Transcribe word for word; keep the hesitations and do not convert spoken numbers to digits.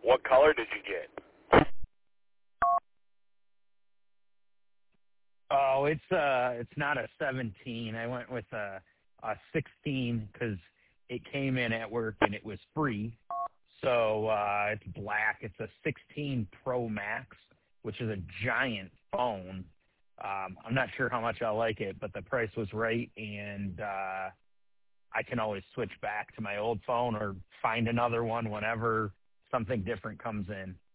What color did you get? Oh, it's uh, it's not a seventeen. I went with a, a sixteen because it came in at work and it was free. So uh, it's black. It's a sixteen Pro Max, which is a giant phone. Um, I'm not sure how much I like it, but the price was right, and uh, I can always switch back to my old phone or find another one whenever something different comes in.